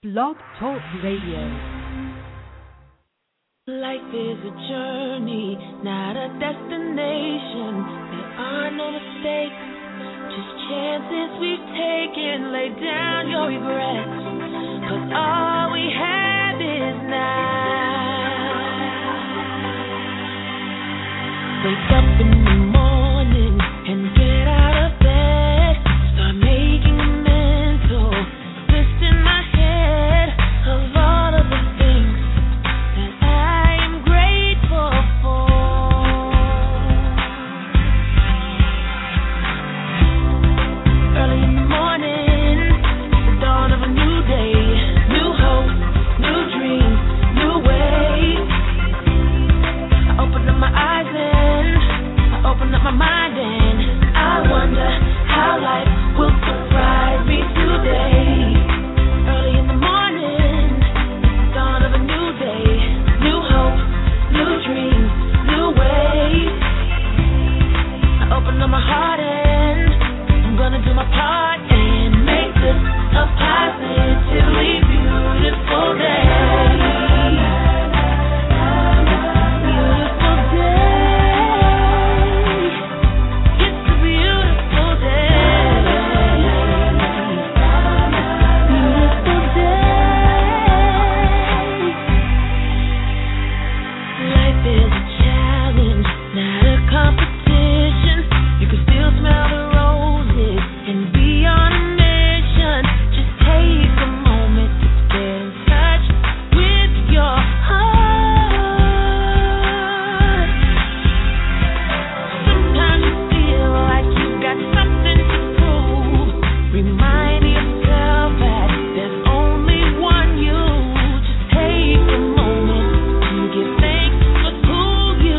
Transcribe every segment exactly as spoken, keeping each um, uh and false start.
Blog Talk Radio. Life is a journey, not a destination. There are no mistakes, just chances we've taken. Lay down your regrets, 'cause all we have is now. Wake up in the morning and get out of bed. Start making a mental list in my head of all of the things that I am grateful for. Early in the morning, the dawn of a new day, new hope, new dreams, new ways. I open up my eyes and I open up my mind and I wonder how life will surprise me today. Early in the morning, dawn of a new day, new hope, new dreams, new ways. I open up my heart and I'm gonna do my part and make this a positively beautiful day. Beautiful day. It's a beautiful day. Beautiful day. Life is a challenge, not a competition. You can still smell the roses and be on a mission. Just take a moment to get in touch with your heart. Sometimes you feel like you got something to prove. Remind yourself that there's only one you. Just take a moment to give thanks for who you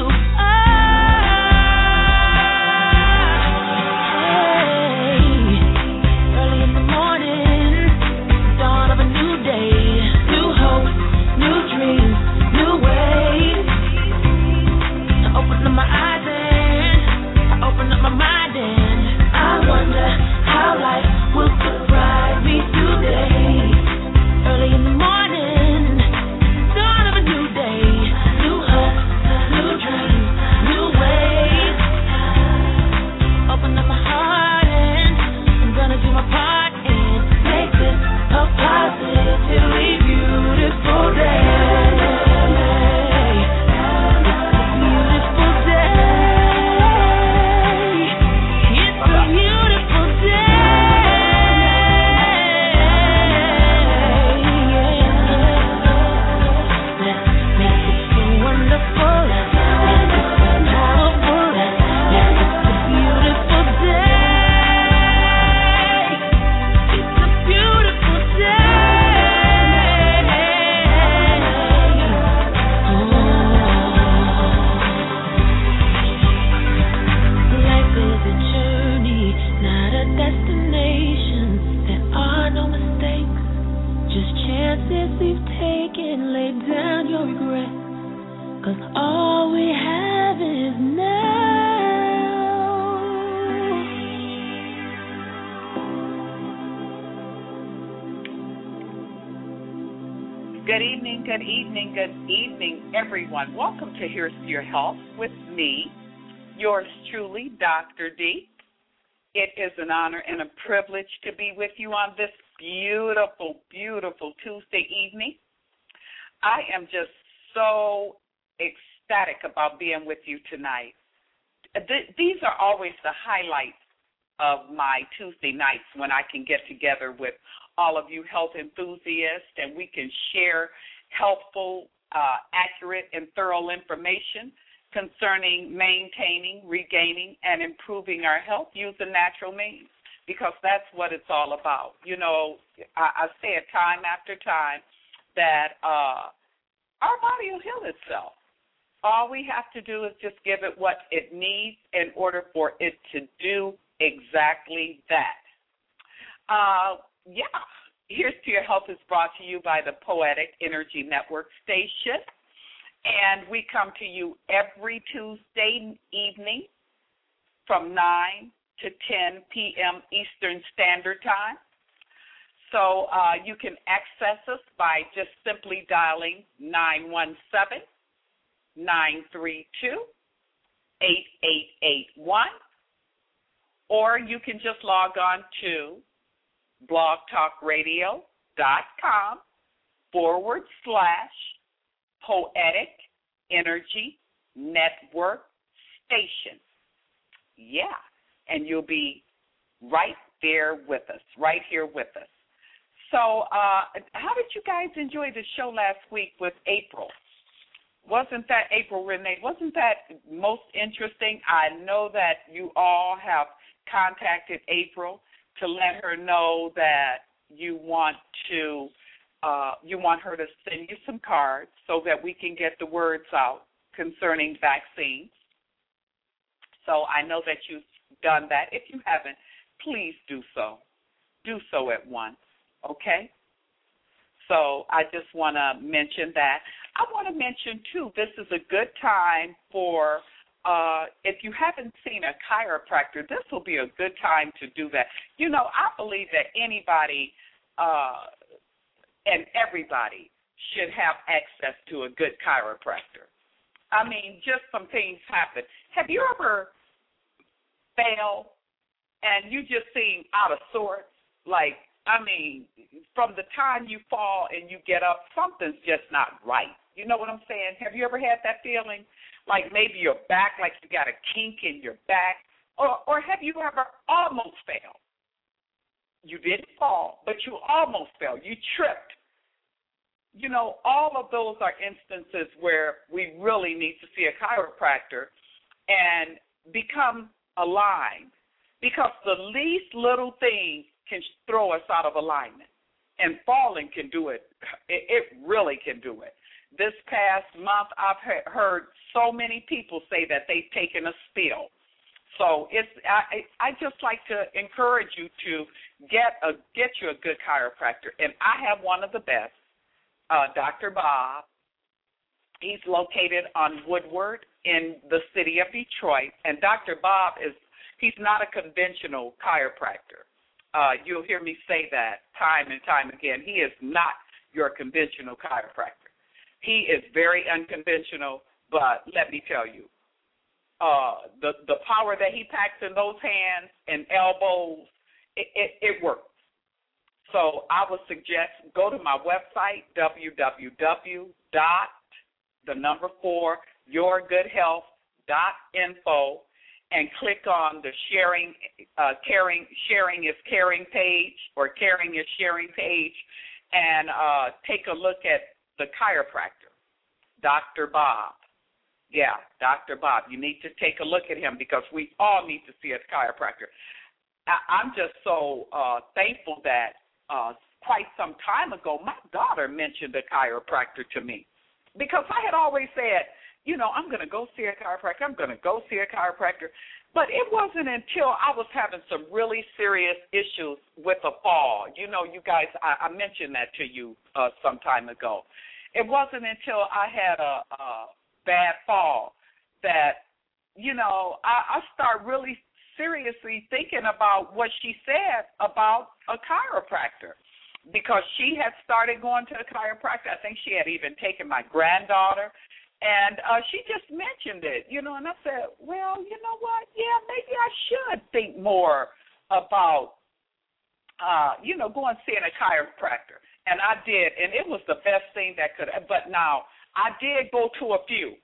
are. Hey, early in the morning, dawn of a new day, new hope, new dreams, new ways. I open up my eyes and I open up my mind and I wonder how life will surprise me today. Early in the morning, dawn of a new day, new hope, new dreams, new ways. Open up my heart and I'm gonna do my part and make this a positively beautiful day. Beautiful day. It's a beautiful day. Let's make it so wonderful. Let's make it so powerful. Let's make it a beautiful day. It's a beautiful day. Oh. Life is a journey, not a destination. There are no mistakes, just chances we've taken. Lay down your regrets, 'cause all we have is now. Good evening, good evening, good evening, everyone. Welcome to Here's to Your Health with me, yours truly, Doctor D. It is an honor and a privilege to be with you on this beautiful, beautiful Tuesday evening. I am just so ecstatic about being with you tonight. Th- these are always the highlights of my Tuesday nights when I can get together with all of you health enthusiasts and we can share helpful, uh, accurate, and thorough information concerning maintaining, regaining, and improving our health using natural means, because that's what it's all about. You know, I, I say it time after time that uh, our body will heal itself. All we have to do is just give it what it needs in order for it to do exactly that. Uh, yeah, Here's to Your Health is brought to you by the Poetic Energy Network Station, and we come to you every Tuesday evening from nine to ten p.m. Eastern Standard Time. So uh, you can access us by just simply dialing nine one seven, nine three two, eight eight eight one, or you can just log on to blogtalkradio.com forward slash Poetic Energy Network Station. Yeah, and you'll be right there with us, right here with us. So uh, how did you guys enjoy the show last week with April? Wasn't that, April Renee, wasn't that most interesting? I know that you all have contacted April to let her know that you want to, uh, you want her to send you some cards so that we can get the words out concerning vaccines. So I know that you've done that. If you haven't, please do so. Do so at once, okay? So I just want to mention that. I want to mention, too, this is a good time for, uh, if you haven't seen a chiropractor, this will be a good time to do that. You know, I believe that anybody uh, and everybody should have access to a good chiropractor. I mean, just some things happen. Have you ever failed and you just seem out of sorts? Like, I mean, from the time you fall and you get up, something's just not right. You know what I'm saying? Have you ever had that feeling? Like maybe your back, like you got a kink in your back? Or, or have you ever almost fell? You didn't fall, but you almost fell. You tripped. You know, all of those are instances where we really need to see a chiropractor and become aligned, because the least little thing can throw us out of alignment, and falling can do it. It, it really can do it. This past month, I've heard so many people say that they've taken a spill. So it's I, I just like to encourage you to get a get you a good chiropractor, and I have one of the best, uh, Doctor Bob. He's located on Woodward in the city of Detroit, and Doctor Bob is he's not a conventional chiropractor. Uh, you'll hear me say that time and time again. He is not your conventional chiropractor. He is very unconventional, but let me tell you, uh, the, the power that he packs in those hands and elbows, it, it, it works. So I would suggest go to my website, w w w dot the number four your good health dot info, and click on the sharing, uh, caring, sharing is caring page, or caring is sharing page, and uh, take a look at the chiropractor, Doctor Bob. Yeah, Doctor Bob. You need to take a look at him, because we all need to see a chiropractor. I, I'm just so uh, thankful that uh, quite some time ago, my daughter mentioned a chiropractor to me, because I had always said, you know, I'm going to go see a chiropractor, I'm going to go see a chiropractor. But it wasn't until I was having some really serious issues with a fall. You know, you guys, I, I mentioned that to you uh, some time ago. It wasn't until I had a, a bad fall that, you know, I, I started really seriously thinking about what she said about a chiropractor, because she had started going to a chiropractor. I think she had even taken my granddaughter. And uh, she just mentioned it, you know, and I said, well, you know what, yeah, maybe I should think more about, uh, you know, going seeing a chiropractor. And I did, and it was the best thing that could, but now, I did go to a few.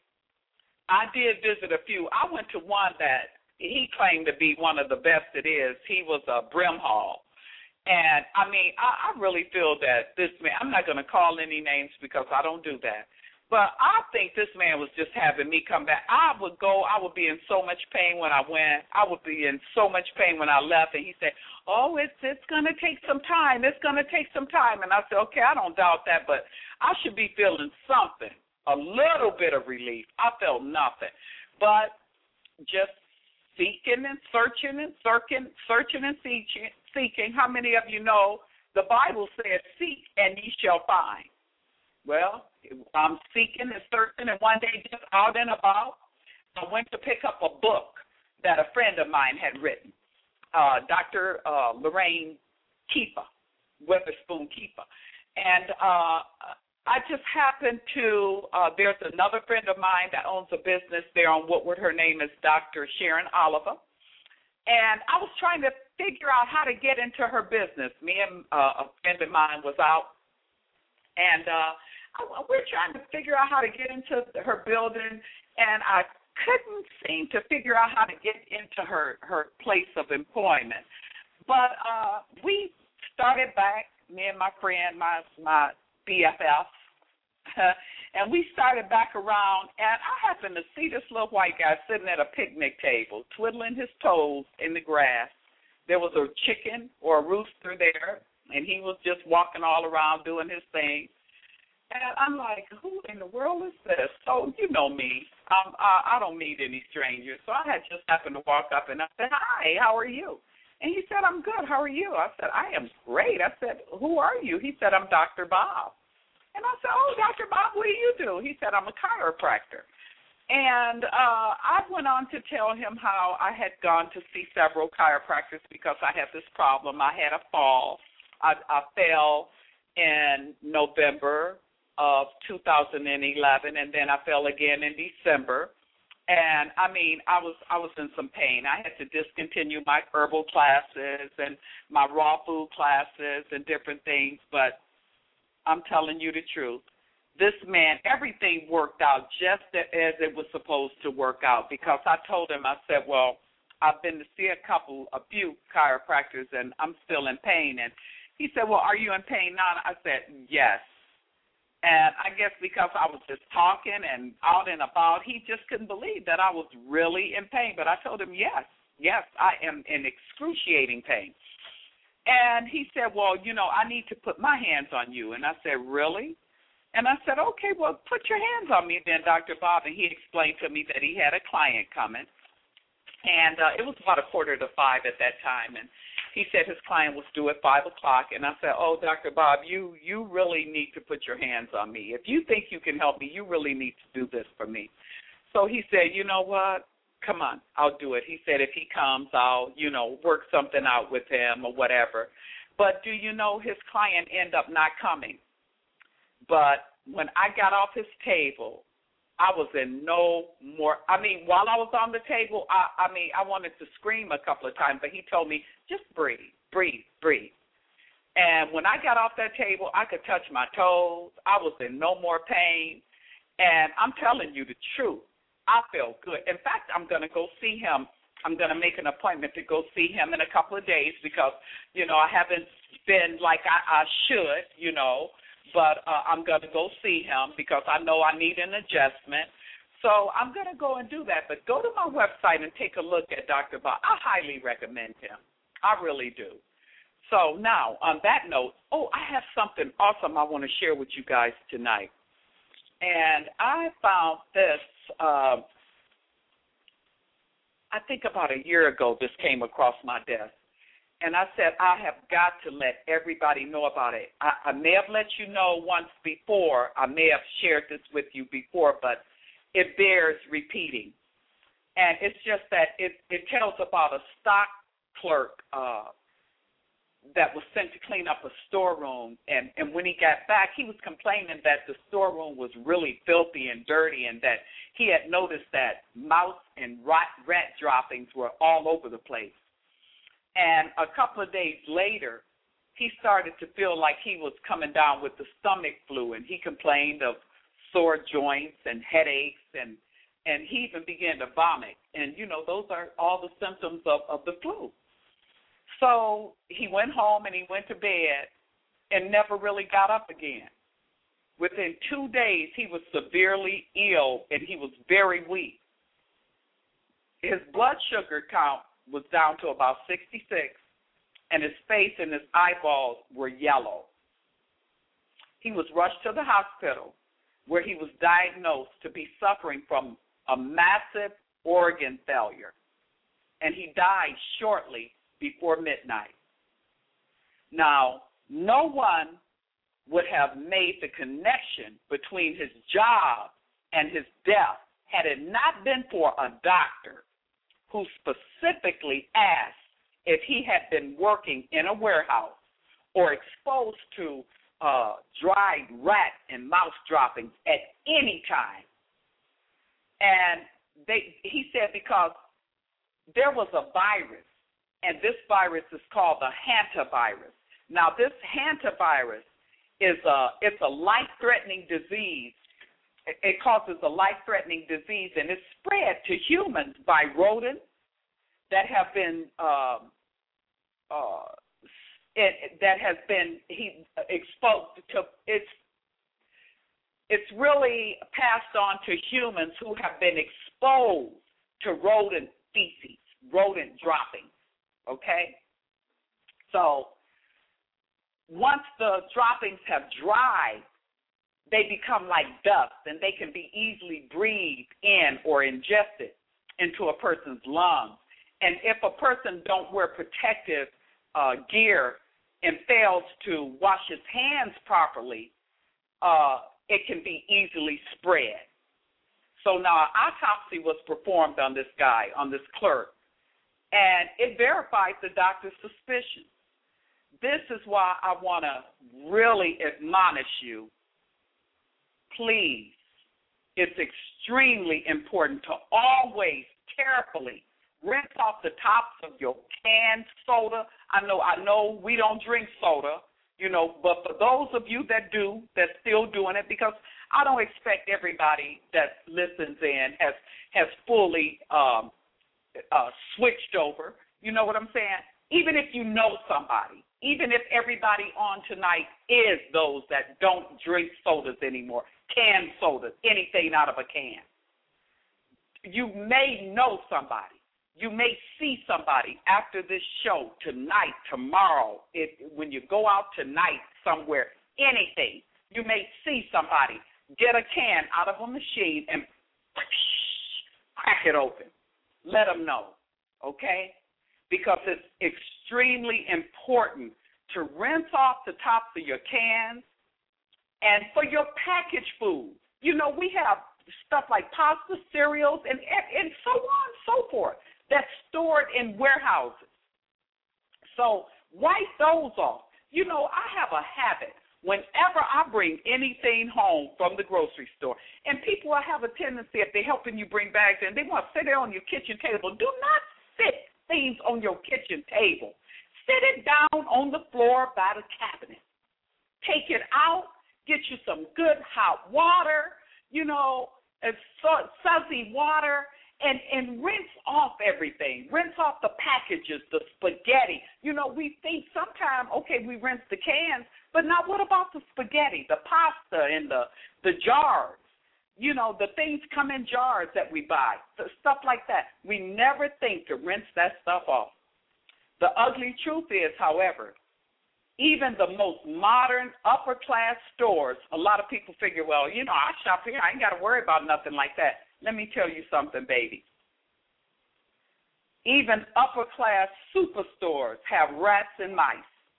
I did visit a few. I went to one that he claimed to be one of the best it is. He was a Brimhall. And, I mean, I, I really feel that this man, I'm not going to call any names because I don't do that. But I think this man was just having me come back. I would go, I would be in so much pain when I went. I would be in so much pain when I left. And he said, oh, it's it's going to take some time. It's going to take some time. And I said, okay, I don't doubt that, but I should be feeling something, a little bit of relief. I felt nothing. But just seeking and searching and searching, searching and seeking, seeking. How many of you know the Bible says, seek and ye shall find? Well, I'm seeking and searching, and one day just out and about, I went to pick up a book that a friend of mine had written, uh, Doctor Uh, Lorraine Keefer. Witherspoon Keeper. And uh, I just happened to, uh, there's another friend of mine that owns a business there on Woodward. Her name is Doctor Sharon Oliver. And I was trying to figure out how to get into her business. Me and uh, a friend of mine was out, and uh, I, we're trying to figure out how to get into her building, and I couldn't seem to figure out how to get into her, her place of employment. But uh, we started back, me and my friend, my my B F F, and we started back around, and I happened to see this little white guy sitting at a picnic table, twiddling his toes in the grass. There was a chicken or a rooster there, and he was just walking all around doing his thing. And I'm like, who in the world is this? So you know me. Um, I, I don't meet any strangers. So I had just happened to walk up, and I said, hi, how are you? And he said, I'm good. How are you? I said, I am great. I said, who are you? He said, I'm Doctor Bob. And I said, oh, Doctor Bob, what do you do? He said, I'm a chiropractor. And uh, I went on to tell him how I had gone to see several chiropractors because I had this problem. I had a fall. I, I fell in November of two thousand eleven, and then I fell again in December. And, I mean, I was I was in some pain. I had to discontinue my herbal classes and my raw food classes and different things, but I'm telling you the truth. This man, everything worked out just as it was supposed to work out because I told him, I said, well, I've been to see a couple, a few chiropractors, and I'm still in pain. And he said, well, are you in pain now? I said, yes. And I guess because I was just talking and out and about, he just couldn't believe that I was really in pain. But I told him, yes, yes, I am in excruciating pain. And he said, well, you know, I need to put my hands on you. And I said, really? And I said, okay, well, put your hands on me then, Doctor Bob. And he explained to me that he had a client coming. And uh, it was about a quarter to five at that time. And he said his client was due at five o'clock. And I said, oh, Doctor Bob, you, you really need to put your hands on me. If you think you can help me, you really need to do this for me. So he said, you know what? Come on, I'll do it. He said if he comes, I'll, you know, work something out with him or whatever. But do you know his client ended up not coming? But when I got off his table, I was in no more, I mean, while I was on the table, I, I mean, I wanted to scream a couple of times, but he told me, just breathe, breathe, breathe. And when I got off that table, I could touch my toes. I was in no more pain. And I'm telling you the truth, I felt good. In fact, I'm going to go see him. I'm going to make an appointment to go see him in a couple of days because, you know, I haven't been like I, I should, you know. But uh, I'm going to go see him because I know I need an adjustment. So I'm going to go and do that. But go to my website and take a look at Doctor Bob. I highly recommend him. I really do. So now, on that note, oh, I have something awesome I want to share with you guys tonight. And I found this, uh, I think about a year ago, this came across my desk. And I said, I have got to let everybody know about it. I, I may have let you know once before. I may have shared this with you before, but it bears repeating. And it's just that it, it tells about a stock clerk uh, that was sent to clean up a storeroom. And, and when he got back, he was complaining that the storeroom was really filthy and dirty and that he had noticed that mouse and rat, rat droppings were all over the place. And a couple of days later, he started to feel like he was coming down with the stomach flu, and he complained of sore joints and headaches, and, and he even began to vomit. And, you know, those are all the symptoms of, of the flu. So he went home and he went to bed and never really got up again. Within two days, he was severely ill, and he was very weak. His blood sugar count was down to about sixty-six, and his face and his eyeballs were yellow. He was rushed to the hospital where he was diagnosed to be suffering from a massive organ failure, and he died shortly before midnight. Now, no one would have made the connection between his job and his death had it not been for a doctor who specifically asked if he had been working in a warehouse or exposed to uh, dried rat and mouse droppings at any time. And they, he said because there was a virus, and this virus is called the hantavirus. Now, this hantavirus is a, it's a life-threatening disease. It causes a life-threatening disease, and it's spread to humans by rodents that have been uh, uh, it, that has been he exposed to. It's it's really passed on to humans who have been exposed to rodent feces, rodent droppings. Okay, so once the droppings have dried, they become like dust, and they can be easily breathed in or ingested into a person's lungs. And if a person don't wear protective uh, gear and fails to wash his hands properly, uh, it can be easily spread. So now an autopsy was performed on this guy, on this clerk, and it verified the doctor's suspicion. This is why I want to really admonish you. Please, it's extremely important to always carefully rinse off the tops of your canned soda. I know, I know we don't drink soda, you know, but for those of you that do, that's still doing it, because I don't expect everybody that listens in has has fully um, uh, switched over. You know what I'm saying? Even if you know somebody, even if everybody on tonight is those that don't drink sodas anymore, canned sodas, anything out of a can, you may know somebody. You may see somebody after this show tonight, tomorrow, if, when you go out tonight somewhere, anything, you may see somebody get a can out of a machine and crack it open. Let them know, okay? Because it's extremely important to rinse off the tops of your cans. And for your packaged food, you know, we have stuff like pasta, cereals, and, and so on and so forth that's stored in warehouses. So wipe those off. You know, I have a habit whenever I bring anything home from the grocery store, and people have a tendency, if they're helping you bring bags in, they want to sit there on your kitchen table. Do not sit things on your kitchen table. Sit it down on the floor by the cabinet. Take it out. Get you some good hot water, you know, fuzzy water, and, and rinse off everything. Rinse off the packages, the spaghetti. You know, we think sometimes, okay, we rinse the cans, but now what about the spaghetti, the pasta, and the, the jars? You know, the things come in jars that we buy, stuff like that. We never think to rinse that stuff off. The ugly truth is, however, even the most modern upper-class stores, a lot of people figure, well, you know, I shop here. I ain't got to worry about nothing like that. Let me tell you something, baby. Even upper-class superstores have rats and mice.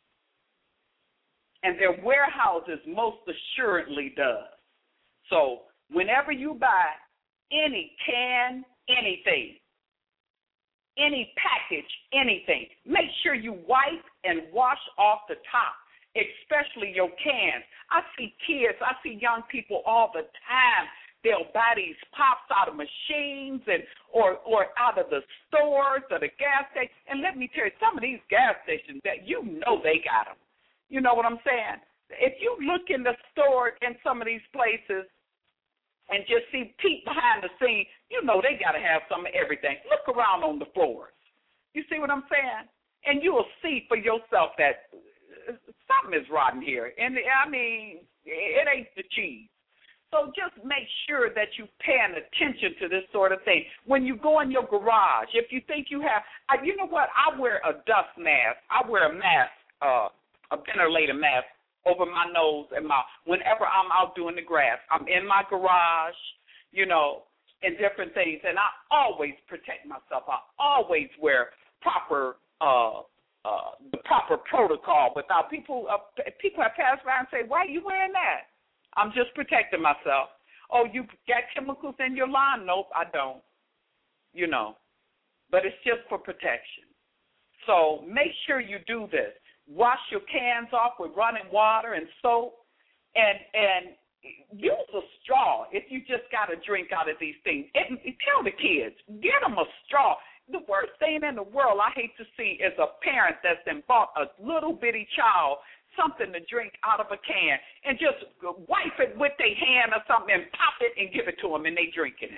And their warehouses most assuredly does. So whenever you buy any can, anything, any package, anything, make sure you wipe and wash off the top, especially your cans. I see kids, I see young people all the time. They'll buy these pops out of machines and or or out of the stores or the gas station. And let me tell you, some of these gas stations, that you know they got them. You know what I'm saying? If you look in the store in some of these places and just see peek behind the scene, you know they got to have some of everything. Look around on the floors. You see what I'm saying? And you will see for yourself that something is rotten here. And, I mean, it ain't the cheese. So just make sure that you're paying attention to this sort of thing. When you go in your garage, if you think you have, you know what, I wear a dust mask. I wear a mask, uh, a ventilator mask over my nose and mouth whenever I'm out doing the grass. I'm in my garage, you know, and different things, and I always protect myself. I always wear proper, uh, uh, the proper protocol. Without people, uh, people have passed by and say, "Why are you wearing that?" I'm just protecting myself. Oh, you got chemicals in your lawn? Nope, I don't. You know, but it's just for protection. So make sure you do this. wash your cans off with running water and soap, and and use a straw if you just got to drink out of these things. And tell the kids, get them a straw. The worst thing in the world I hate to see is a parent that's then bought a little bitty child something to drink out of a can and just wipe it with their hand or something and pop it and give it to them and they drinking it.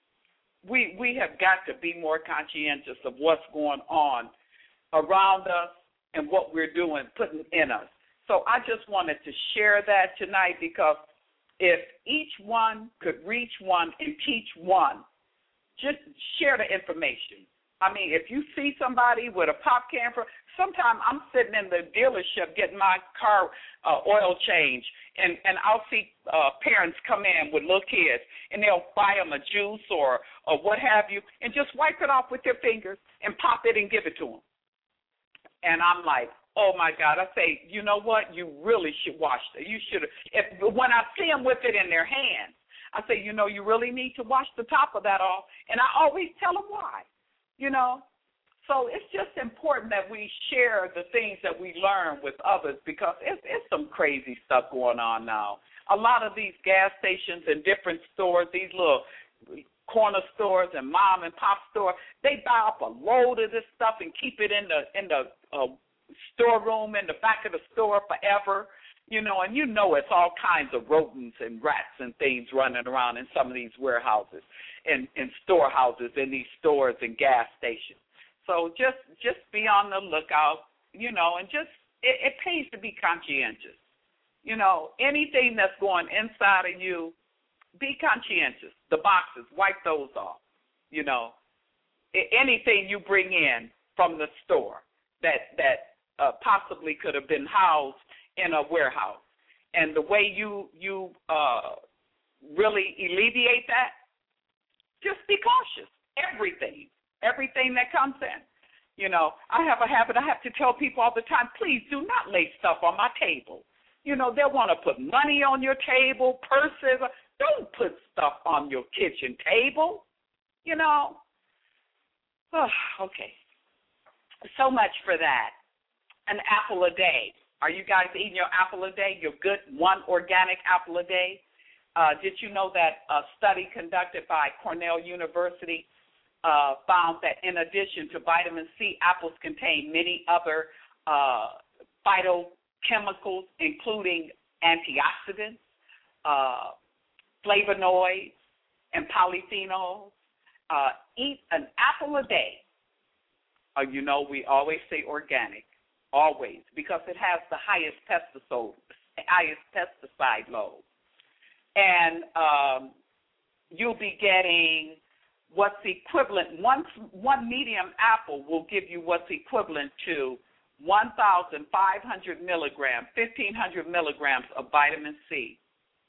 We we have got to be more conscientious of what's going on around us and what we're doing, putting in us. So I just wanted to share that tonight, because if each one could reach one and teach one, just share the information. I mean, if you see somebody with a pop can, for sometimes I'm sitting in the dealership getting my car uh, oil changed, and, and I'll see uh, parents come in with little kids, and they'll buy them a juice or, or what have you, and just wipe it off with their fingers and pop it and give it to them. And I'm like, oh, my God. I say, you know what? You really should wash it. You should have. When I see them with it in their hands, I say, you know, you really need to wash the top of that off. And I always tell them why. You know, so it's just important that we share the things that we learn with others, because it's, it's some crazy stuff going on now. A lot of these gas stations and different stores, these little corner stores and mom and pop stores, they buy up a load of this stuff and keep it in the in the uh, storeroom in the back of the store forever. You know, and you know it's all kinds of rodents and rats and things running around in some of these warehouses and, and storehouses in these stores and gas stations. So just just be on the lookout, you know, and just it, it pays to be conscientious. You know, anything that's going inside of you, be conscientious. The boxes, wipe those off. You know, anything you bring in from the store that, that uh, possibly could have been housed in a warehouse. And the way you you uh, really alleviate that, just be cautious. Everything, everything that comes in. You know, I have a habit, I have to tell people all the time, please do not lay stuff on my table. You know, they'll want to put money on your table, purses. Don't put stuff on your kitchen table, you know. Oh, okay. So much for that. An apple a day. Are you guys eating your apple a day, your good one organic apple a day? Uh, did you know that a study conducted by Cornell University uh, found that in addition to vitamin C, apples contain many other uh, phytochemicals, including antioxidants, uh, flavonoids, and polyphenols? Uh, eat an apple a day. Uh, you know, we always say organic. Always, because it has the highest pesticide, highest pesticide load. And um, you'll be getting what's equivalent, one, one medium apple will give you what's equivalent to one thousand five hundred milligrams, fifteen hundred milligrams of vitamin C.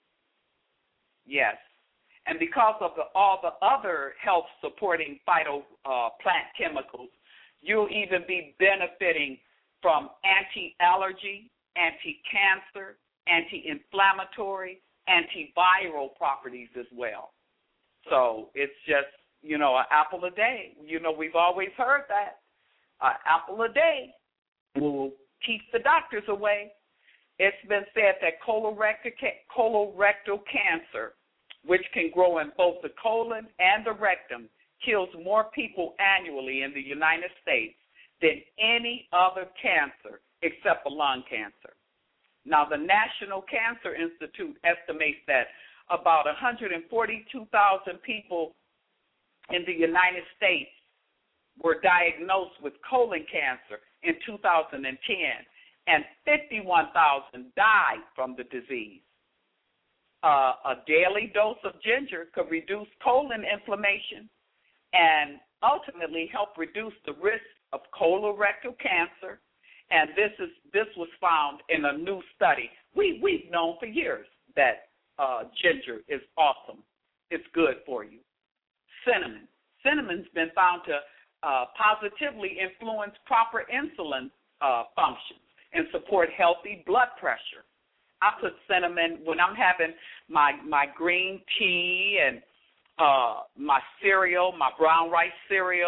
Yes. And because of the, all the other health-supporting phyto uh, plant chemicals, you'll even be benefiting from anti-allergy, anti-cancer, anti-inflammatory, antiviral properties as well. So it's just, you know, an apple a day. You know, we've always heard that. An apple a day will keep the doctors away. It's been said that colorectal, colorectal cancer, which can grow in both the colon and the rectum, kills more people annually in the United States than any other cancer except for lung cancer. Now, the National Cancer Institute estimates that about one hundred forty-two thousand people in the United States were diagnosed with colon cancer in two thousand ten, and fifty-one thousand died from the disease. Uh, a daily dose of ginger could reduce colon inflammation and ultimately help reduce the risk of colorectal cancer, and this is this was found in a new study. We we've known for years that uh, ginger is awesome. It's good for you. Cinnamon. Cinnamon's been found to uh, positively influence proper insulin uh, function and support healthy blood pressure. I put cinnamon when I'm having my my green tea and uh, my cereal, my brown rice cereal.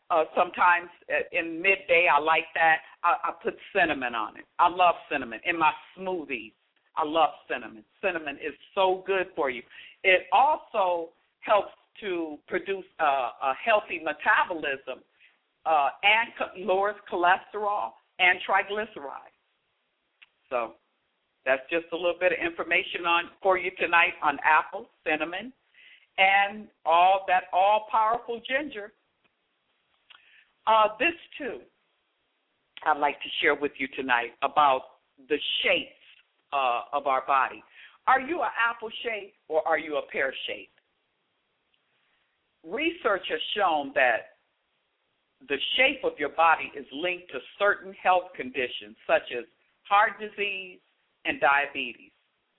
Uh, sometimes in midday, I like that. I, I put cinnamon on it. I love cinnamon in my smoothies. I love cinnamon. Cinnamon is so good for you. It also helps to produce uh, a healthy metabolism uh, and co- lowers cholesterol and triglycerides. So that's just a little bit of information on for you tonight on apple, cinnamon, and all that all-powerful ginger. Uh, this, too, I'd like to share with you tonight about the shapes uh, of our body. Are you an apple shape or are you a pear shape? Research has shown that the shape of your body is linked to certain health conditions such as heart disease and diabetes.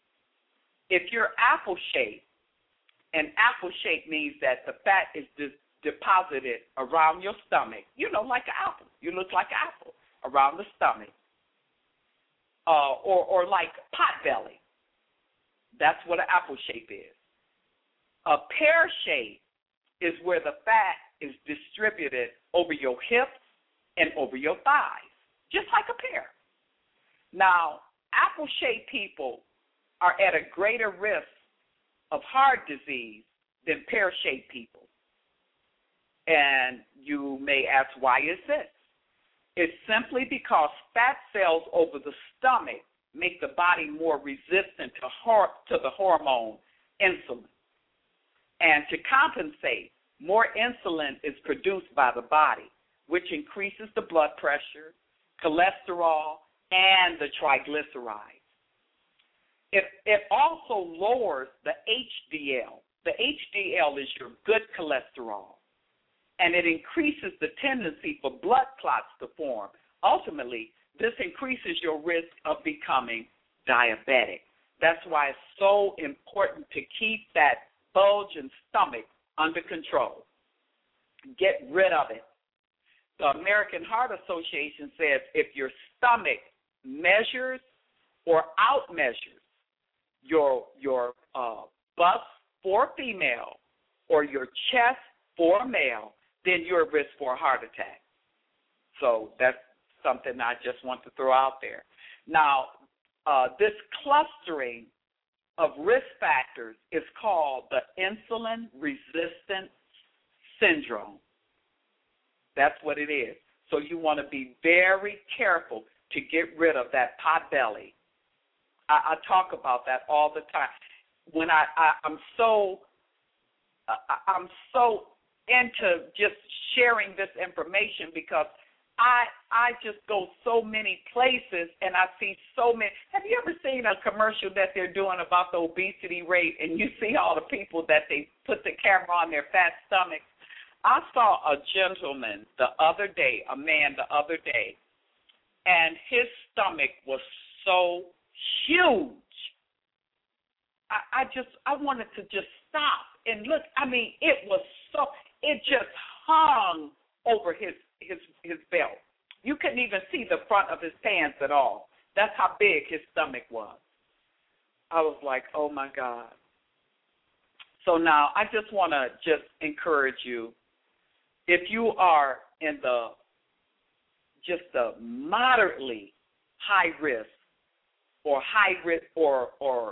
If you're apple shaped, and apple shape means that the fat is de- deposited around your stomach, you know, like an apple. You look like an apple around the stomach. Uh, or, or like pot belly. That's what an apple shape is. A pear shape is where the fat is distributed over your hips and over your thighs, just like a pear. Now, apple-shaped people are at a greater risk of heart disease than pear-shaped people. And you may ask, why is this? It's simply because fat cells over the stomach make the body more resistant to, hor- to the hormone insulin. And to compensate, more insulin is produced by the body, which increases the blood pressure, cholesterol, and the triglycerides. It, it also lowers the H D L. The H D L is your good cholesterol, and it increases the tendency for blood clots to form. Ultimately, this increases your risk of becoming diabetic. That's why it's so important to keep that bulging stomach under control. Get rid of it. The American Heart Association says if your stomach measures or outmeasures your your uh, bust for female or your chest for male, then you're at risk for a heart attack. So that's something I just want to throw out there. Now, uh, this clustering of risk factors is called the insulin resistance syndrome. That's what it is. So you want to be very careful to get rid of that pot belly. I, I talk about that all the time. When I, I I'm so I, I'm so into just sharing this information because I I just go so many places and I see so many. Have you ever seen a commercial that they're doing about the obesity rate and you see all the people that they put the camera on their fat stomachs? I saw a gentleman the other day, a man the other day, and his stomach was so huge. I, I just I wanted to just stop and look. I mean, it was so it just hung over his his his belt. You couldn't even see the front of his pants at all. That's how big his stomach was. I was like, oh my God. So now I just want to just encourage you, if you are in the just the moderately high risk or high risk or or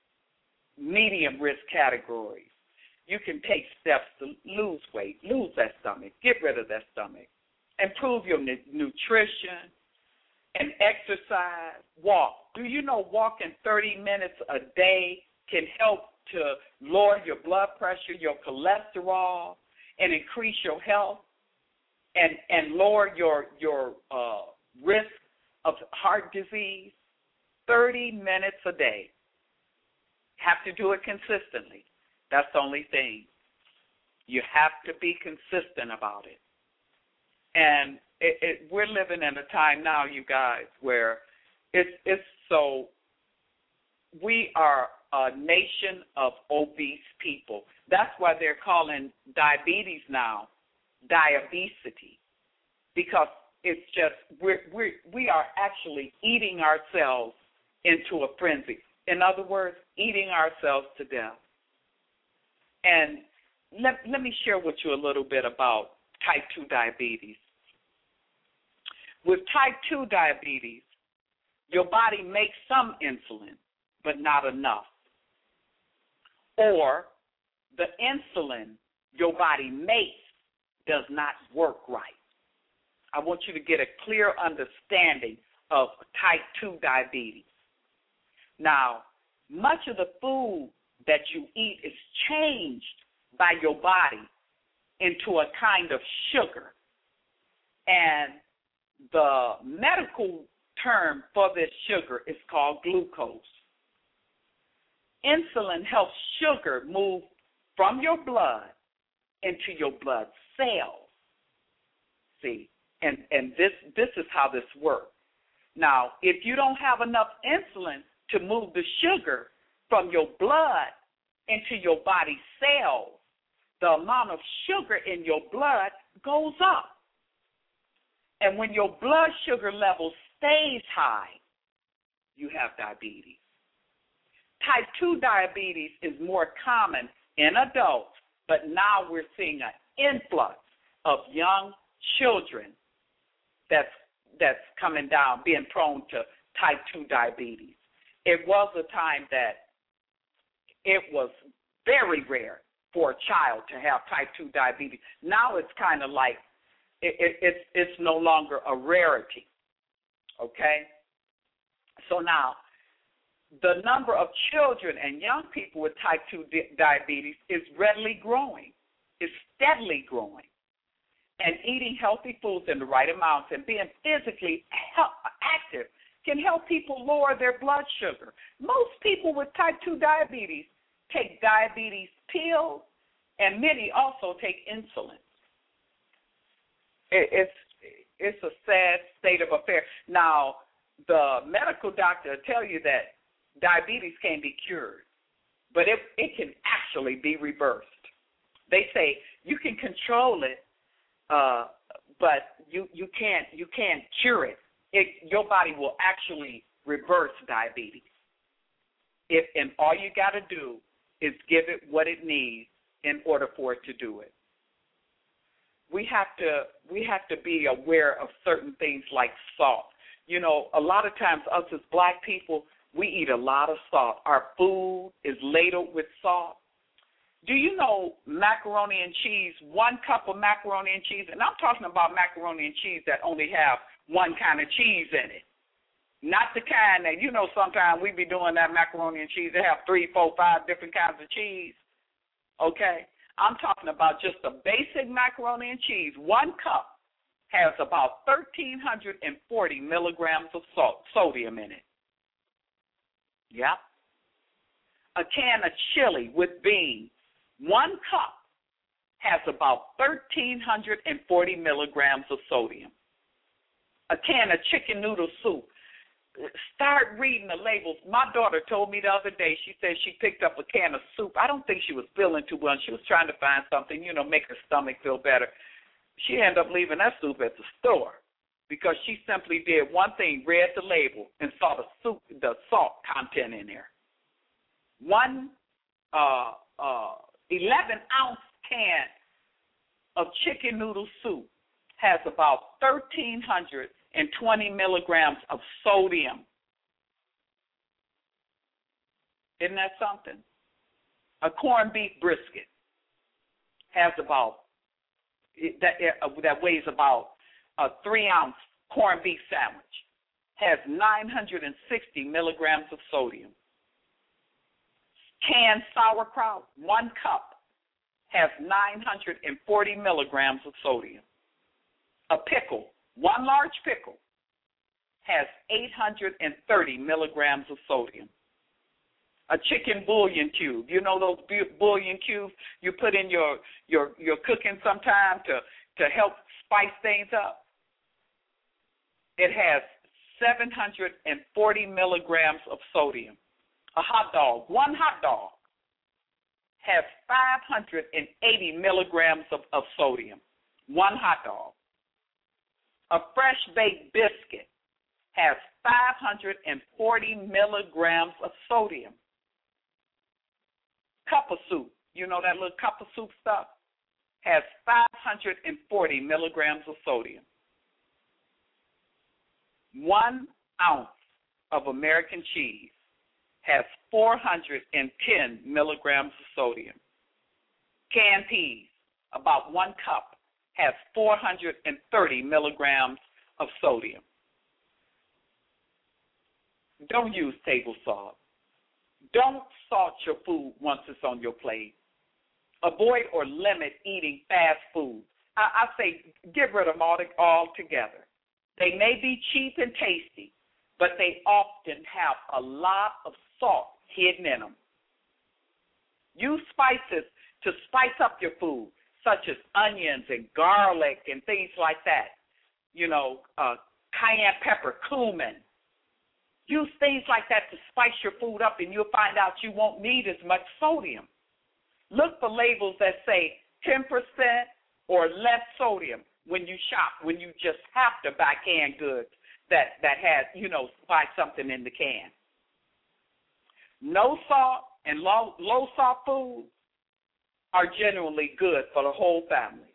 medium risk categories, you can take steps to lose weight, lose that stomach, get rid of that stomach. Improve your n- nutrition and exercise. Walk. Do you know walking thirty minutes a day can help to lower your blood pressure, your cholesterol, and increase your health and, and lower your, your uh, risk of heart disease? thirty minutes a day. Have to do it consistently. That's the only thing. You have to be consistent about it. And it, it, we're living in a time now, you guys, where it's, it's so we are a nation of obese people. That's why they're calling diabetes now diabesity, because it's just we're, we're, we are actually eating ourselves into a frenzy. In other words, eating ourselves to death. And let, let me share with you a little bit about type two diabetes. With type two diabetes, your body makes some insulin, but not enough. Or the insulin your body makes does not work right. I want you to get a clear understanding of type two diabetes. Now, much of the food that you eat is changed by your body into a kind of sugar. And the medical term for this sugar is called glucose. Insulin helps sugar move from your blood into your blood cells. See, and, and this, this is how this works. Now, if you don't have enough insulin to move the sugar from your blood into your body cells, the amount of sugar in your blood goes up. And when your blood sugar level stays high, you have diabetes. Type two diabetes is more common in adults, but now we're seeing an influx of young children that's that's coming down, being prone to type two diabetes. It was a time that it was very rare for a child to have type two diabetes. Now it's kind of like it, it, it's, it's no longer a rarity, okay? So now the number of children and young people with type two di- diabetes is readily growing, is steadily growing. And eating healthy foods in the right amounts and being physically active can help people lower their blood sugar. Most people with type two diabetes take diabetes pills, and many also take insulin. It's, it's a sad state of affairs. Now, the medical doctor will tell you that diabetes can be cured, but it, it can actually be reversed. They say you can control it, Uh, but you, you can't you can't cure it. it. Your body will actually reverse diabetes. If and all you got to do is give it what it needs in order for it to do it. We have to we have to be aware of certain things like salt. You know, a lot of times us as black people, we eat a lot of salt. Our food is ladled with salt. Do you know macaroni and cheese, one cup of macaroni and cheese, and I'm talking about macaroni and cheese that only have one kind of cheese in it, not the kind that, you know, sometimes we be doing that macaroni and cheese, they have three, four, five different kinds of cheese, okay? I'm talking about just the basic macaroni and cheese. One cup has about one thousand three hundred forty milligrams of salt, sodium in it. Yep. A can of chili with beans, one cup has about one thousand three hundred forty milligrams of sodium. A can of chicken noodle soup. Start reading the labels. My daughter told me the other day, she said she picked up a can of soup. I don't think she was feeling too well. She was trying to find something, you know, make her stomach feel better. She ended up leaving that soup at the store because she simply did one thing, read the label, and saw the soup, the salt content in there. One uh, uh, eleven-ounce can of chicken noodle soup has about one thousand three hundred twenty milligrams of sodium. Isn't that something? A corned beef brisket has about, that, that weighs about a three-ounce corned beef sandwich, has nine hundred sixty milligrams of sodium. Canned sauerkraut, one cup, has nine hundred forty milligrams of sodium. A pickle, one large pickle, has eight hundred thirty milligrams of sodium. A chicken bouillon cube, you know those bouillon cubes you put in your, your, your cooking sometime to, to help spice things up? It has seven hundred forty milligrams of sodium. A hot dog, one hot dog, has five hundred eighty milligrams of, of sodium, one hot dog. A fresh baked biscuit has five hundred forty milligrams of sodium. Cup of soup, you know that little cup of soup stuff, has five hundred forty milligrams of sodium. One ounce of American cheese has four hundred ten milligrams of sodium. Canned peas, about one cup, has four hundred thirty milligrams of sodium. Don't use table salt. Don't salt your food once it's on your plate. Avoid or limit eating fast food. I, I say get rid of them all altogether. They may be cheap and tasty, but they often have a lot of salt hidden in them. Use spices to spice up your food, such as onions and garlic and things like that. You know, uh, cayenne pepper, cumin. Use things like that to spice your food up, and you'll find out you won't need as much sodium. Look for labels that say ten percent or less sodium when you shop, when you just have to buy canned goods that, that has, you know, buy something in the can. No salt and low, low salt foods are generally good for the whole family.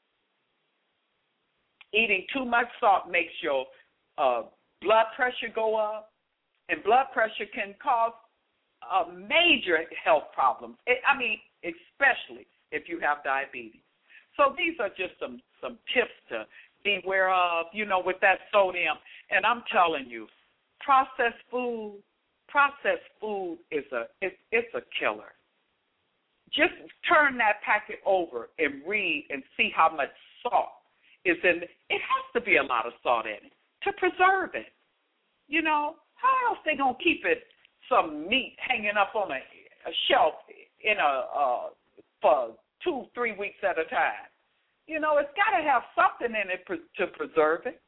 Eating too much salt makes your uh, blood pressure go up, and blood pressure can cause uh, major health problems. It, I mean, especially if you have diabetes. So these are just some, some tips to be aware of, you know, with that sodium. And I'm telling you, processed food, processed food is a it's, it's a killer. Just turn that packet over and read and see how much salt is in it. It has to be a lot of salt in it to preserve it. You know, how else they gonna keep it some meat hanging up on a, a shelf in a uh, for two, three weeks at a time? You know, it's got to have something in it pre- to preserve it.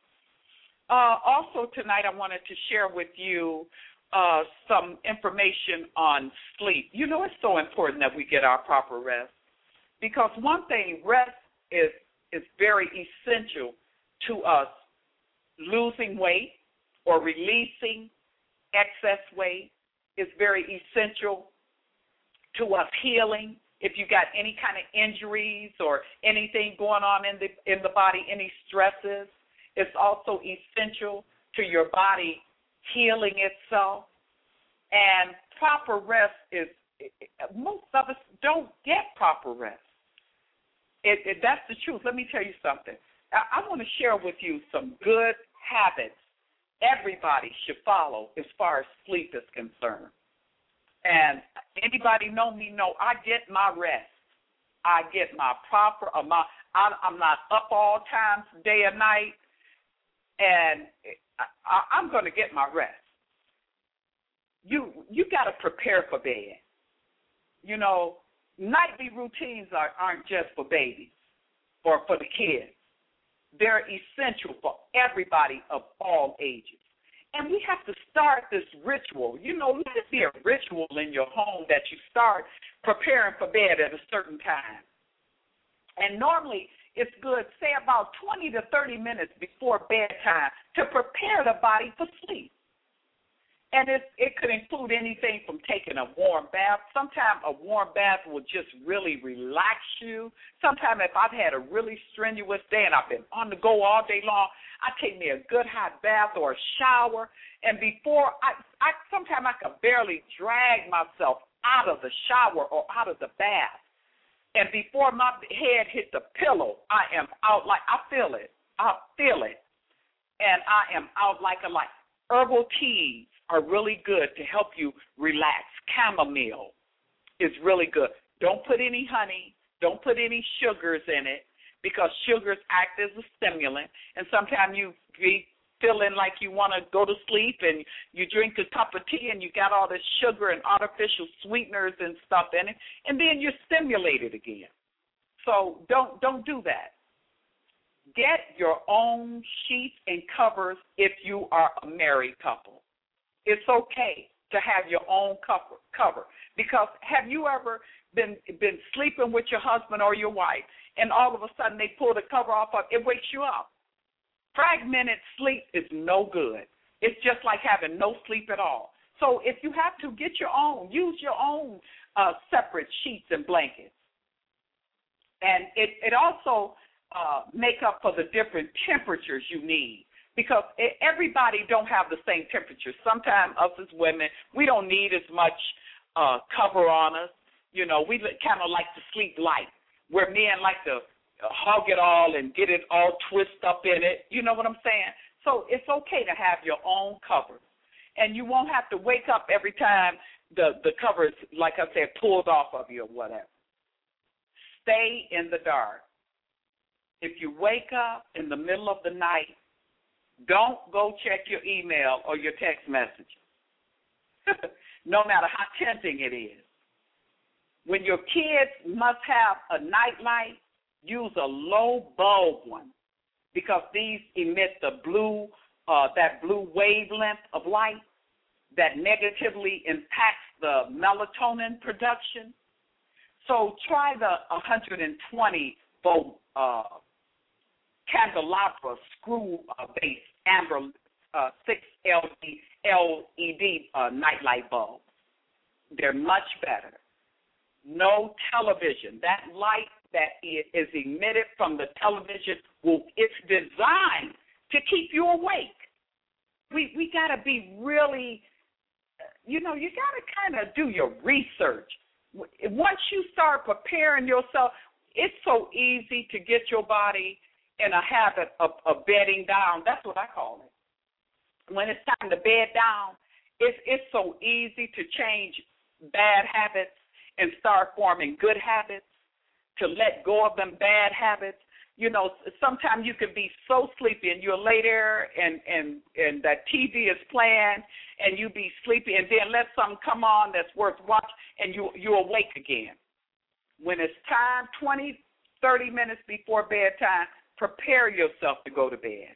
Uh, also tonight, I wanted to share with you uh, some information on sleep. You know, it's so important that we get our proper rest, because one thing, rest is is very essential to us losing weight or releasing excess weight. Is very essential to us healing. If you got any kind of injuries or anything going on in the in the body, any stresses, it's also essential to your body healing itself. And proper rest is, most of us don't get proper rest. It, it, that's the truth. Let me tell you something. I, I want to share with you some good habits everybody should follow as far as sleep is concerned. And anybody know me know I get my rest. I get my proper amount. I, I'm not up all times, day and night, and I, I'm going to get my rest. You you got to prepare for bed. You know, nightly routines are, aren't just for babies or for the kids. They're essential for everybody of all ages. And we have to start this ritual. You know, let it be a ritual in your home that you start preparing for bed at a certain time. And normally it's good, say about twenty to thirty minutes before bedtime to prepare the body for sleep. And it, it could include anything from taking a warm bath. Sometimes a warm bath will just really relax you. Sometimes if I've had a really strenuous day and I've been on the go all day long, I take me a good hot bath or a shower. And before, I, I sometimes I can barely drag myself out of the shower or out of the bath. And before my head hit the pillow, I am out like, I feel it. I feel it. And I am out like a light. Herbal teas are really good to help you relax. Chamomile is really good. Don't put any honey. Don't put any sugars in it, because sugars act as a stimulant. And sometimes you be feeling like you want to go to sleep and you drink a cup of tea and you got all this sugar and artificial sweeteners and stuff in it, and then you're stimulated again. So don't don't do that. Get your own sheets and covers if you are a married couple. It's okay to have your own cover, cover because have you ever been been sleeping with your husband or your wife, and all of a sudden they pull the cover off of it, wakes you up? Fragmented sleep is no good. It's just like having no sleep at all. So if you have to, get your own. Use your own uh, separate sheets and blankets. And it, it also uh, make up for the different temperatures you need, because it, everybody don't have the same temperature. Sometimes us as women, we don't need as much uh, cover on us. You know, we kind of like to sleep light, where men like to hug it all and get it all twisted up in it. You know what I'm saying? So it's okay to have your own cover. And you won't have to wake up every time the, the cover is, like I said, pulled off of you or whatever. Stay in the dark. If you wake up in the middle of the night, don't go check your email or your text message, no matter how tempting it is. When your kids must have a night light, use a low bulb one, because these emit the blue, uh, that blue wavelength of light that negatively impacts the melatonin production. So try the one hundred twenty volt uh, candelabra screw-based uh, amber uh, six L E D uh, nightlight bulbs. They're much better. No television. That light that is emitted from the television, will, it's designed to keep you awake. We we got to be really, you know, you got to kind of do your research. Once you start preparing yourself, it's so easy to get your body in a habit of, of bedding down. That's what I call it. When it's time to bed down, it's, it's so easy to change bad habits and start forming good habits, to let go of them bad habits. You know, sometimes you can be so sleepy and you'll lay there and, and, and that T V is playing and you be sleepy, and then let something come on that's worth watching and you, you awake again. When it's time, twenty, thirty minutes before bedtime, prepare yourself to go to bed.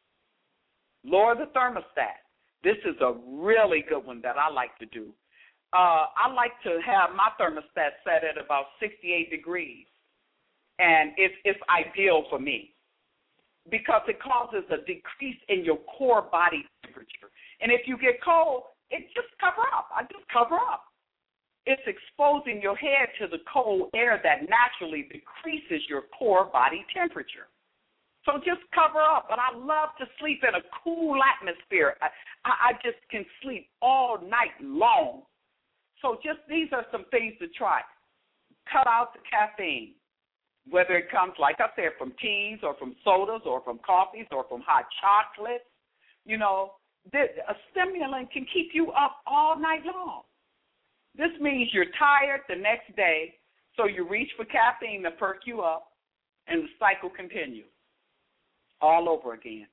Lower the thermostat. This is a really good one that I like to do. Uh, I like to have my thermostat set at about sixty-eight degrees, and it's, it's ideal for me because it causes a decrease in your core body temperature. And if you get cold, it just cover up. I just cover up. It's exposing your head to the cold air that naturally decreases your core body temperature. So just cover up. But I love to sleep in a cool atmosphere. I, I just can sleep all night long. So just these are some things to try. Cut out the caffeine, whether it comes, like I said, from teas or from sodas or from coffees or from hot chocolate. You know, a stimulant can keep you up all night long. This means you're tired the next day, so you reach for caffeine to perk you up, and the cycle continues all over again.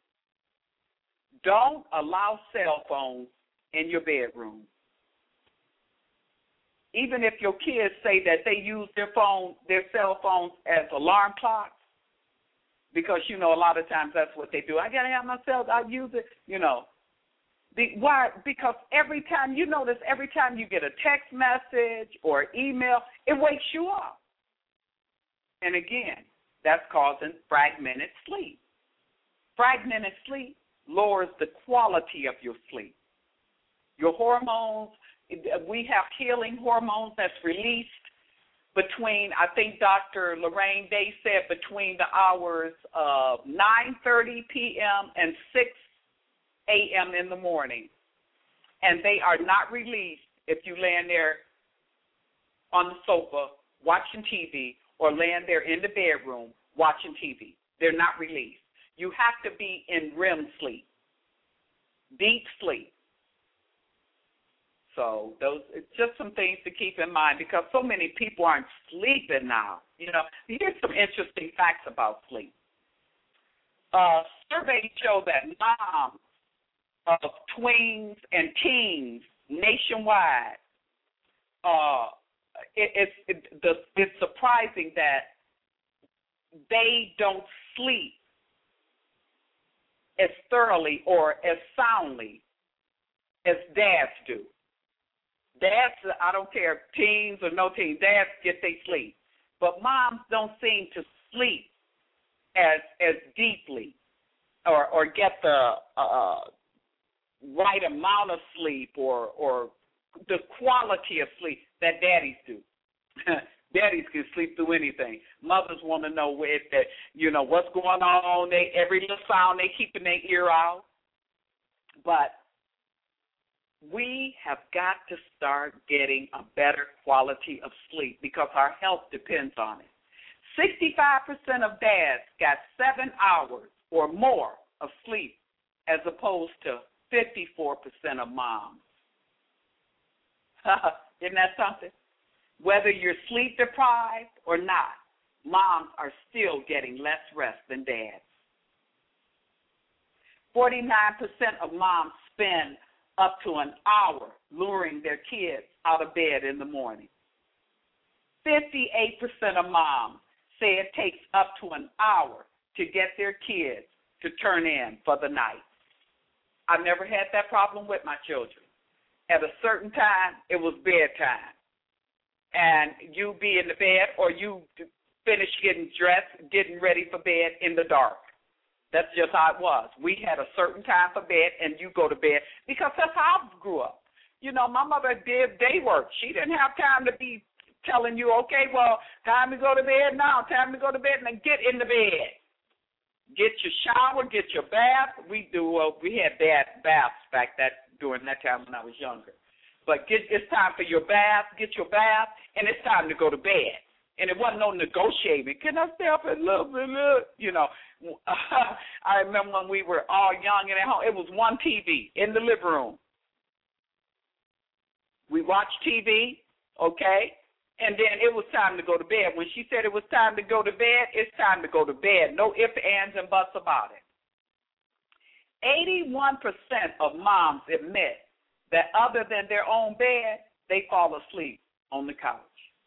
Don't allow cell phones in your bedroom. Even if your kids say that they use their phone, their cell phones as alarm clocks, because, you know, a lot of times that's what they do. I got to have my cell, I use it, you know. The, why? Because every time, you notice, every time you get a text message or email, it wakes you up. And again, that's causing fragmented sleep. Fragmented sleep lowers the quality of your sleep. Your hormones, we have healing hormones that's released between, I think Doctor Lorraine Day said, between the hours of nine thirty p.m. and six a.m. in the morning. And they are not released if you laying there on the sofa watching T V or laying there in the bedroom watching T V. They're not released. You have to be in R E M sleep, deep sleep. So those, it's just some things to keep in mind because so many people aren't sleeping now. You know, here's some interesting facts about sleep. Uh, surveys show that moms of tweens and teens nationwide, uh, it, it's, it, the, it's surprising that they don't sleep as thoroughly or as soundly as dads do. Dads, I don't care, teens or no teens, dads get their sleep. But moms don't seem to sleep as as deeply or, or get the uh, right amount of sleep or, or the quality of sleep that daddies do. Daddies can sleep through anything. Mothers want to know where that, you know, what's going on. They every little sound they keeping their ear out. But we have got to start getting a better quality of sleep because our health depends on it. sixty-five percent of dads got seven hours or more of sleep as opposed to fifty-four percent of moms. Isn't that something? Whether you're sleep deprived or not, moms are still getting less rest than dads. forty-nine percent of moms spend up to an hour luring their kids out of bed in the morning. fifty-eight percent of moms say it takes up to an hour to get their kids to turn in for the night. I've never had that problem with my children. At a certain time, it was bedtime. And you be in the bed or you finish getting dressed, getting ready for bed in the dark. That's just how it was. We had a certain time for bed, and you go to bed because that's how I grew up. You know, my mother did day work. She didn't have time to be telling you, okay, well, time to go to bed now, time to go to bed, and then get in the bed. Get your shower, get your bath. We do. Uh, we had bad baths back that during that time when I was younger. But get it's time for your bath, get your bath, and it's time to go to bed. And it wasn't no negotiating. Can I stay up a little bit? You know, I remember when we were all young and at home, it was one T V in the living room. We watched T V, okay, and then it was time to go to bed. When she said it was time to go to bed, it's time to go to bed. No ifs, ands, and buts about it. eighty-one percent of moms admit that other than their own bed, they fall asleep on the couch.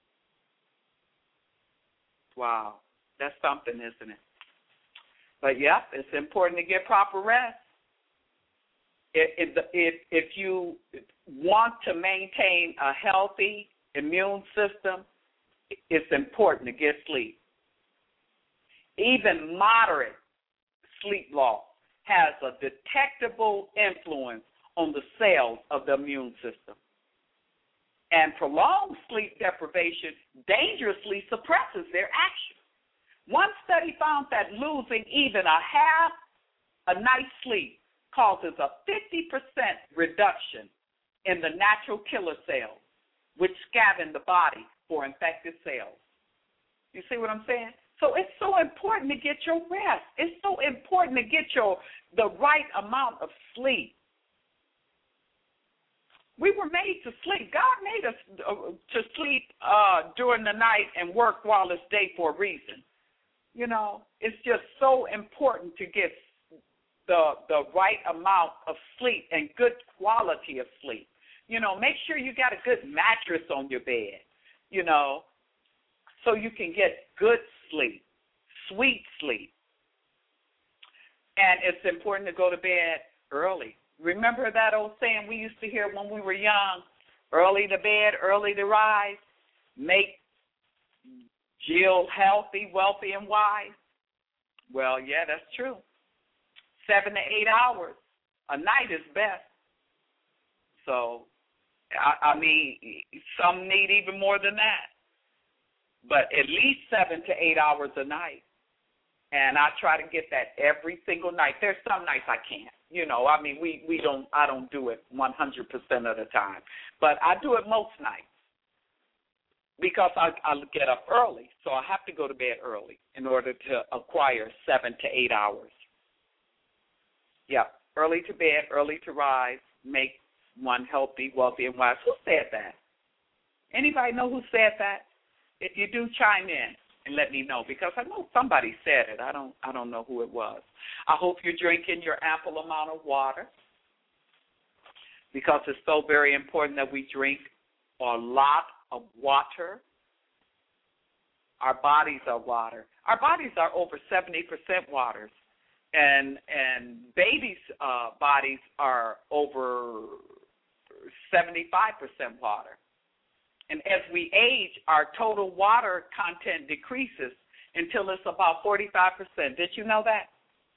Wow, that's something, isn't it? But, yeah, it's important to get proper rest. If, if, if you want to maintain a healthy immune system, it's important to get sleep. Even moderate sleep loss has a detectable influence on the cells of the immune system. And prolonged sleep deprivation dangerously suppresses their action. One study found that losing even a half a night's sleep causes a fifty percent reduction in the natural killer cells, which scavenge the body for infected cells. You see what I'm saying? So it's so important to get your rest. It's so important to get your the right amount of sleep. We were made to sleep. God made us to sleep uh, during the night and work while it's day for a reason. You know, it's just so important to get the the right amount of sleep and good quality of sleep. You know, make sure you got a good mattress on your bed, you know, so you can get good sleep, sweet sleep. And it's important to go to bed early. Remember that old saying we used to hear when we were young, early to bed, early to rise, make Jill healthy, wealthy, and wise? Well, yeah, that's true. Seven to eight hours a night is best. So, I, I mean, some need even more than that. But at least seven to eight hours a night. And I try to get that every single night. There's some nights I can't. You know, I mean, we, we don't, I don't do it one hundred percent of the time. But I do it most nights because I, I get up early. So I have to go to bed early in order to acquire seven to eight hours. Yeah, early to bed, early to rise, make one healthy, wealthy, and wise. Who said that? Anybody know who said that? If you do, chime in and let me know, because I know somebody said it. I don't I don't know who it was. I hope you're drinking your ample amount of water, because it's so very important that we drink a lot of water. Our bodies are water. Our bodies are over seventy percent water, and and babies' uh, bodies are over seventy-five percent water. And as we age, our total water content decreases until it's about forty-five percent. Did you know that?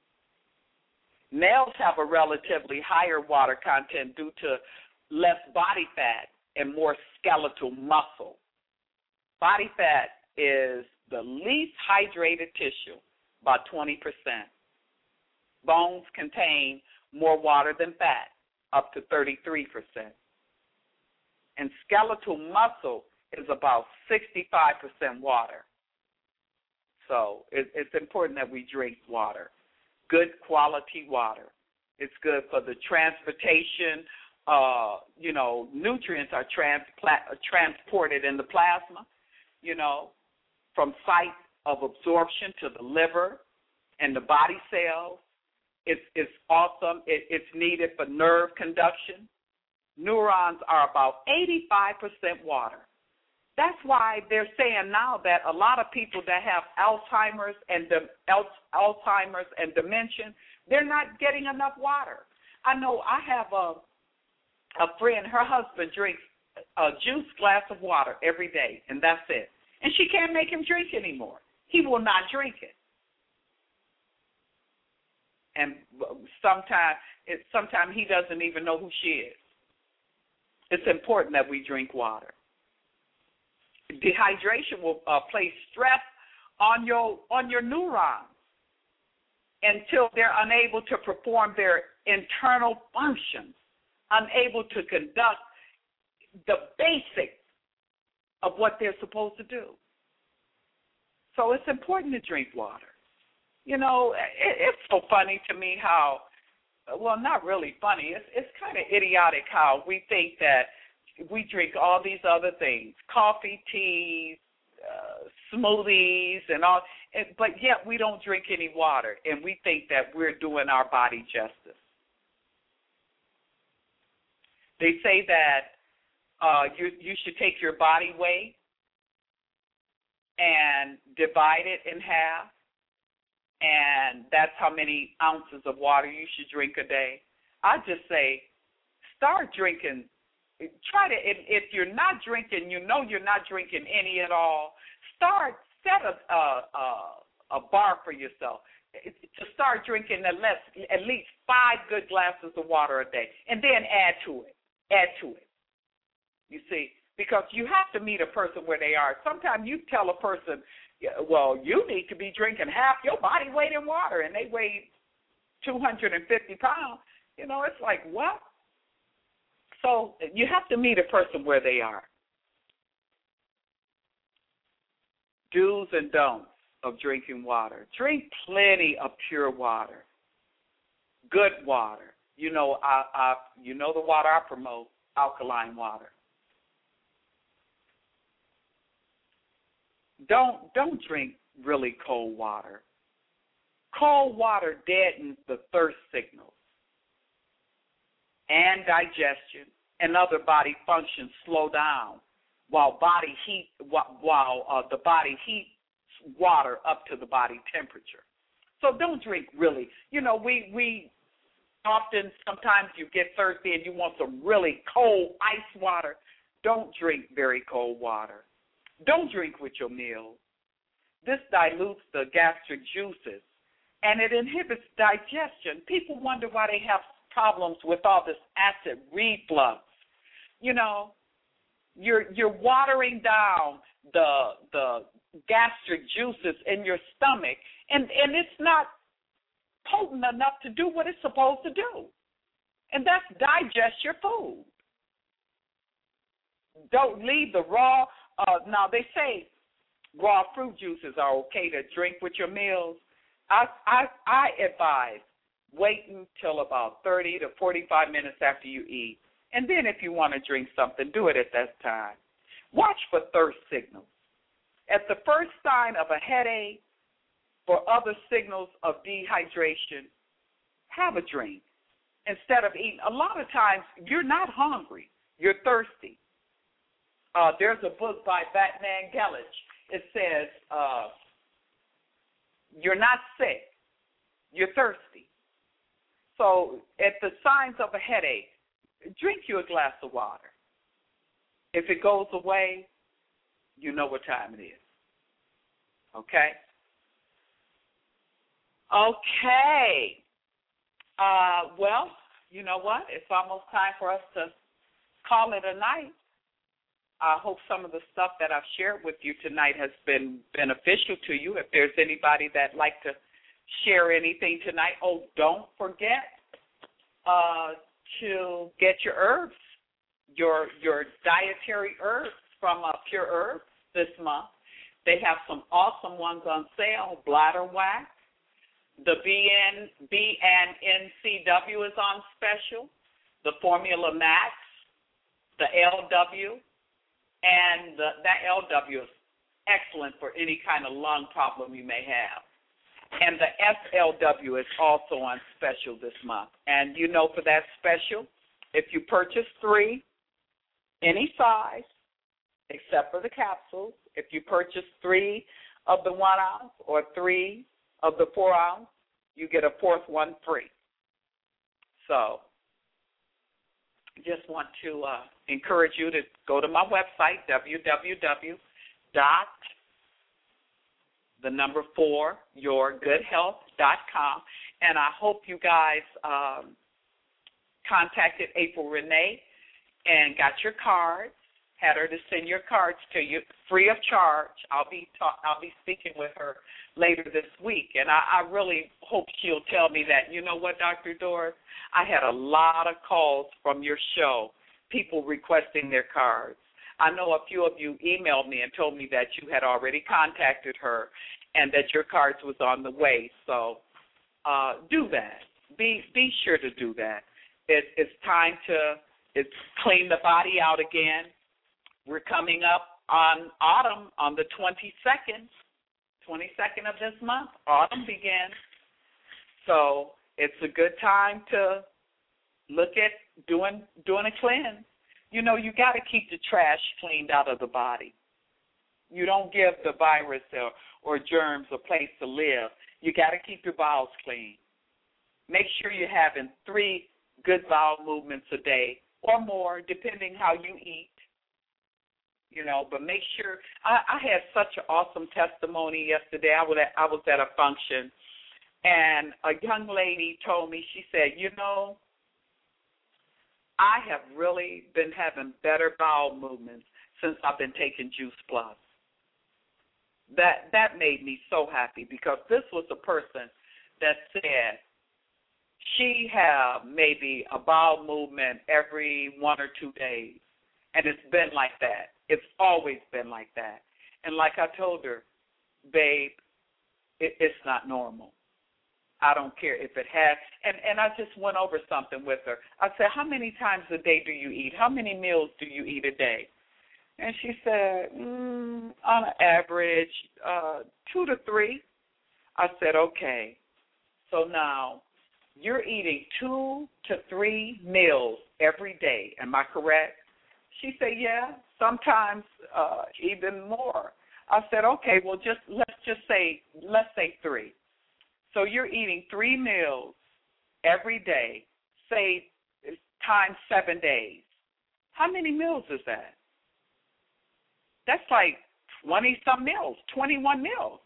Males have a relatively higher water content due to less body fat and more skeletal muscle. Body fat is the least hydrated tissue, about twenty percent. Bones contain more water than fat, up to thirty-three percent. And skeletal muscle is about sixty-five percent water. So it, it's important that we drink water, good quality water. It's good for the transportation. Uh, you know, nutrients are transpla- transported in the plasma, you know, from site of absorption to the liver and the body cells. It's, it's awesome. It, it's needed for nerve conduction. Neurons are about eighty-five percent water. That's why they're saying now that a lot of people that have Alzheimer's and de- Alzheimer's and dementia, they're not getting enough water. I know I have a a friend, her husband drinks a juice glass of water every day, and that's it. And she can't make him drink anymore. He will not drink it. And sometimes it, sometimes he doesn't even know who she is. It's important that we drink water. Dehydration will uh, place stress on your on your neurons until they're unable to perform their internal functions, unable to conduct the basics of what they're supposed to do. So it's important to drink water. You know, it, it's so funny to me how, well, not really funny, it's, it's kind of idiotic how we think that we drink all these other things, coffee, teas, uh, smoothies, and all, and, but yet we don't drink any water, and we think that we're doing our body justice. They say that uh, you, you should take your body weight and divide it in half, and that's how many ounces of water you should drink a day. I just say start drinking. Try to, if, if you're not drinking, you know you're not drinking any at all, start, set a, a, a, a bar for yourself to start drinking at least, at least five good glasses of water a day, and then add to it, add to it. You see, because you have to meet a person where they are. Sometimes you tell a person, well, you need to be drinking half your body weight in water, and they weigh two hundred fifty pounds. You know, it's like, what? So you have to meet a person where they are. Do's and don'ts of drinking water. Drink plenty of pure water, good water. You know, I, I, you know the water I promote, alkaline water. Don't don't drink really cold water. Cold water deadens the thirst signals, and digestion and other body functions slow down while body heat while uh, the body heats water up to the body temperature. So don't drink really. You know, we we often sometimes you get thirsty and you want some really cold ice water. Don't drink very cold water. Don't drink with your meals. This dilutes the gastric juices, and it inhibits digestion. People wonder why they have problems with all this acid reflux. You know, you're you're watering down the the gastric juices in your stomach, and, and it's not potent enough to do what it's supposed to do, and that's digest your food. Don't leave the raw. Uh, now, they say raw fruit juices are okay to drink with your meals. I, I, I advise waiting till about thirty to forty-five minutes after you eat. And then if you want to drink something, do it at that time. Watch for thirst signals. At the first sign of a headache or other signals of dehydration, have a drink instead of eating. A lot of times you're not hungry. You're thirsty. Uh, there's a book by Batman Gelich. It says, uh, you're not sick, you're thirsty. So at the signs of a headache, drink you a glass of water. If it goes away, you know what time it is. Okay? Okay. Uh, well, you know what? It's almost time for us to call it a night. I hope some of the stuff that I've shared with you tonight has been beneficial to you. If there's anybody that'd like to share anything tonight, oh, don't forget uh, to get your herbs, your your dietary herbs from uh, Pure Herbs this month. They have some awesome ones on sale. Bladder wax, the B N B and N C W is on special, the Formula Max, the L W, and the, that L W is excellent for any kind of lung problem you may have. And the S L W is also on special this month. And you know, for that special, if you purchase three, any size, except for the capsules, if you purchase three of the one ounce or three of the four ounce, you get a fourth one free. So just want to uh, encourage you to go to my website, w w w dot the number four your good health dot com, and I hope you guys um, contacted April Renee and got your cards. Had her to send your cards to you free of charge. I'll be talk, I'll be speaking with her later this week, and I, I really hope she'll tell me that, you know what, Doctor Doris, I had a lot of calls from your show, people requesting their cards. I know a few of you emailed me and told me that you had already contacted her and that your cards was on the way. So uh, do that. Be be sure to do that. It, it's time to it's clean the body out again. We're coming up on autumn on the twenty-second, twenty-second of this month. Autumn begins. So it's a good time to look at doing doing a cleanse. You know, you got to keep the trash cleaned out of the body. You don't give the virus or, or germs a place to live. You got to keep your bowels clean. Make sure you're having three good bowel movements a day or more, depending how you eat. You know, but make sure. I, I had such an awesome testimony yesterday. I was at, I was at a function, and a young lady told me, she said, you know, I have really been having better bowel movements since I've been taking Juice Plus. That that made me so happy, because this was a person that said she had maybe a bowel movement every one or two days, and it's been like that. It's always been like that. And like I told her, babe, it, it's not normal. I don't care if it has. And, and I just went over something with her. I said, how many times a day do you eat? How many meals do you eat a day? And she said, mm, on an average, uh, two to three. I said, okay. So now you're eating two to three meals every day. Am I correct? She said, yeah, sometimes uh, even more. I said, okay, well, just let's just say, let's say three. So you're eating three meals every day, say times seven days. How many meals is that? That's like twenty-some meals, twenty-one meals.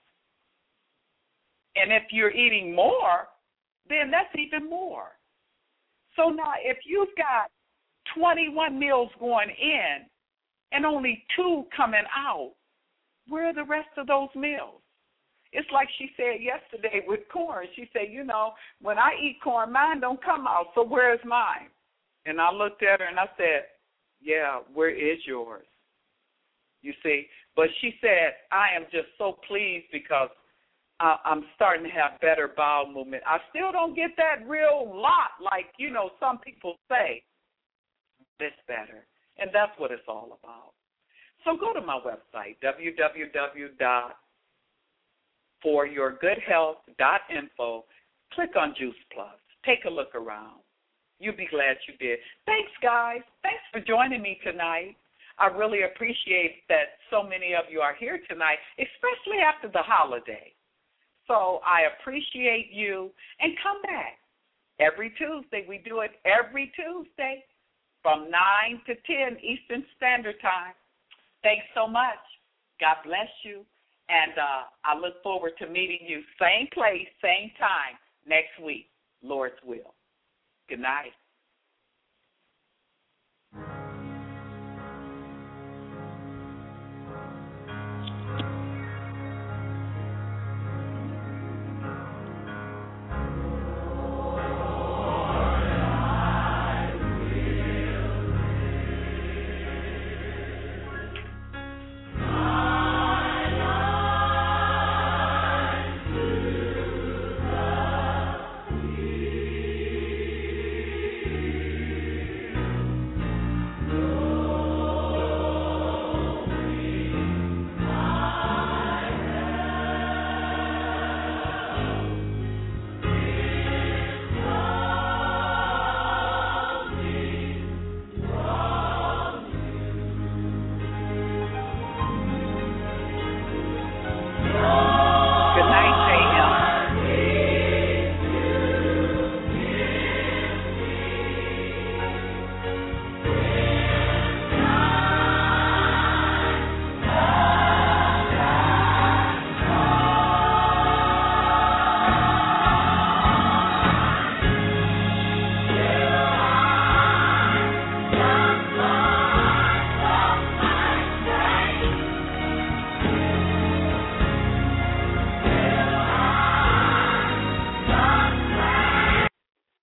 And if you're eating more, then that's even more. So now if you've got twenty-one meals going in and only two coming out, where are the rest of those meals? It's like she said yesterday with corn. She said, you know, when I eat corn, mine don't come out, so where's mine? And I looked at her and I said, yeah, where is yours? You see? But she said, I am just so pleased because I, I'm starting to have better bowel movement. I still don't get that real lot like, you know, some people say. It's better. And that's what it's all about. So go to my website, w w w dot for your good health dot info. Click on Juice Plus. Take a look around. You'll be glad you did. Thanks, guys. Thanks for joining me tonight. I really appreciate that so many of you are here tonight, especially after the holiday. So I appreciate you. And come back every Tuesday. We do it every Tuesday from nine to ten Eastern Standard Time. Thanks so much. God bless you. And uh, I look forward to meeting you same place, same time next week, Lord's will. Good night.